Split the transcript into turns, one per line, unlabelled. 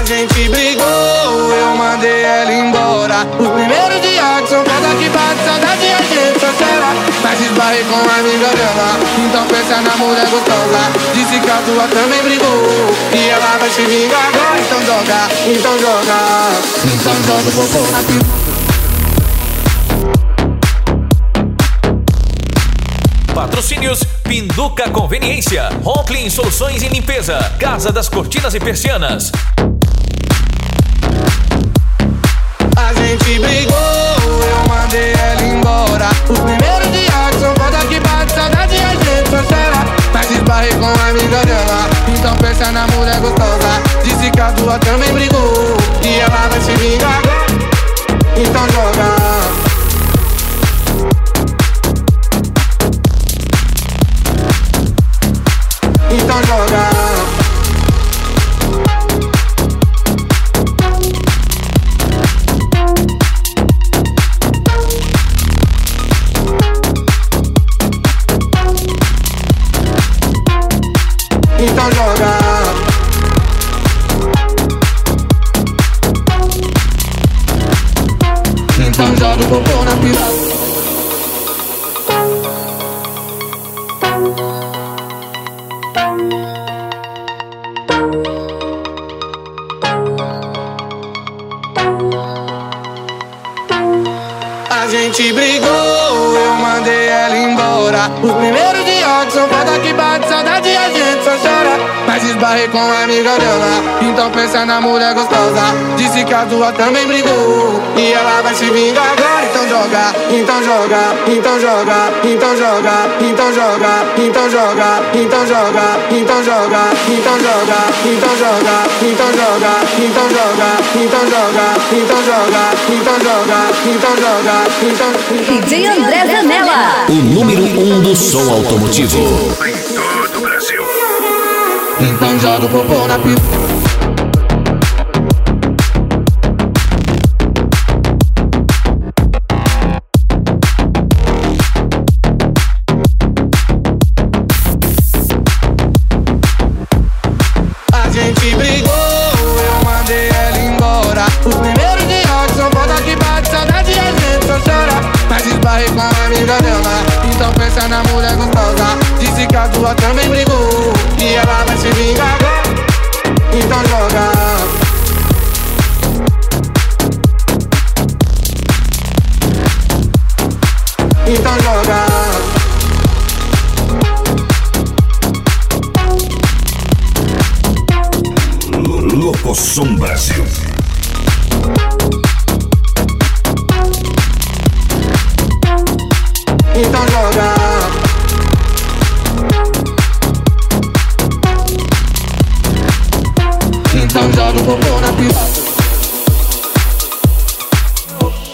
gente brigou, eu mandei ela embora. Os primeiros dias que são foda que bate saudade, a gente só chora. Mas esbarrei com a amiga dela, então pensa na mulher gostosa. Disse que a tua também brigou e ela vai se vingar agora. Então joga, então joga, então joga o popô na piroca.
Patrocínios Pinduca Conveniência, Ronklin Soluções em Limpeza, Casa das Cortinas e Persianas.
A gente brigou, eu mandei ela embora. Os primeiros dias são foda que bate saudade, a gente só chora. Mas esbarrei com a amiga dela, então pensa na mulher gostosa. Disse que a tua também brigou e ela vai se vingar agora. Então joga. Então joga. Então joga. Então joga o popô na piroca. A gente brigou, eu mandei ela embora. Os primeiros dias são foda que bate saudade, a gente só chora. Mas esbarrei com a amiga dela, então pensa na mulher gostosa. Disse que a tua também brigou e ela vai se vingar agora. Então joga, então joga, então joga, então joga, então joga, então joga, então joga, então joga, então joga, então joga, então joga, então joga, então joga, então joga, então joga, então joga, então.
DJ André Zanella,
o número 1 do som automotivo
em todo o Brasil.
Então joga o popô na piroca. A gente brigou, eu mandei ela embora. Os primeiros dias são foda que bate saudade, a gente só chora. Mas esbarrei com a amiga dela, então pensa na mulher gostosa. Disse que a tua também brigou e ela vai se vingar agora. Então joga. Então joga.
Locosom Brasil.
Então joga. Então joga o popô na piroca.